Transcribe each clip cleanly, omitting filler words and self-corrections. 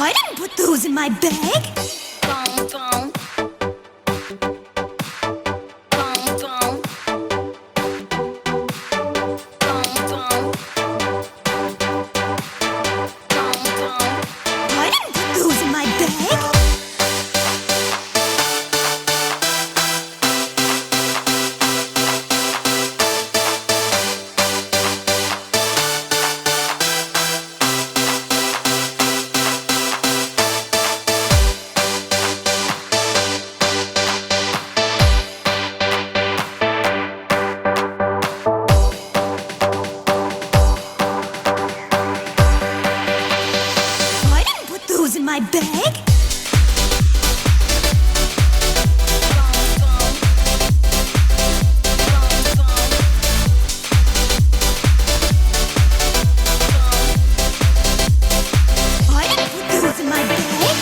I didn't put those in my bag. Phone, phone. Phone, phone. Phone, phone. Phone, phone. I didn't put those in my bag. I didn't put those in my bag. I didn't put those in my bag.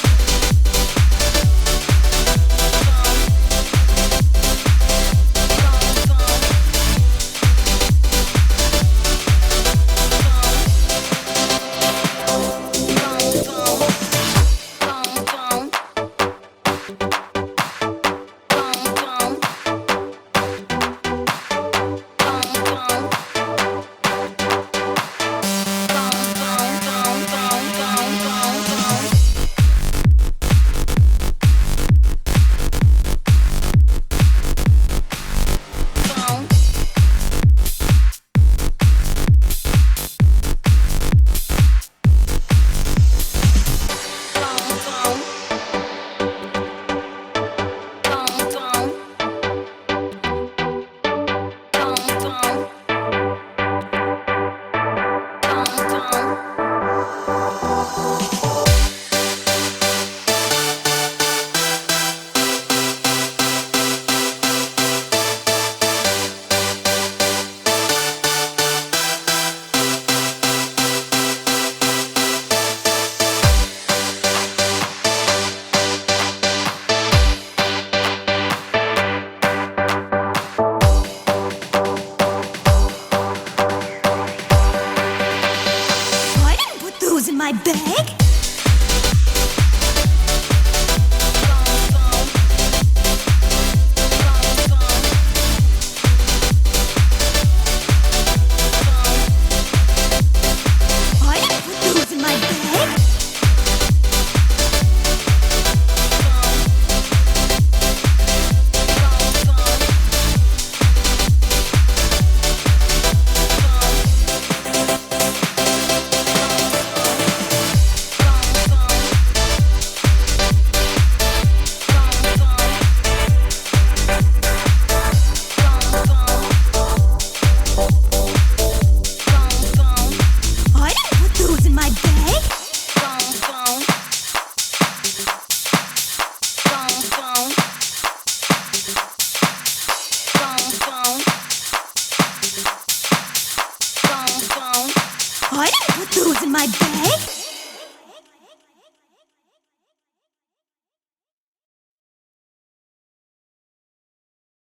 I didn't put those in my bag. I didn't put those in my bag. I didn't put those in my bag. I didn't put those in my bag.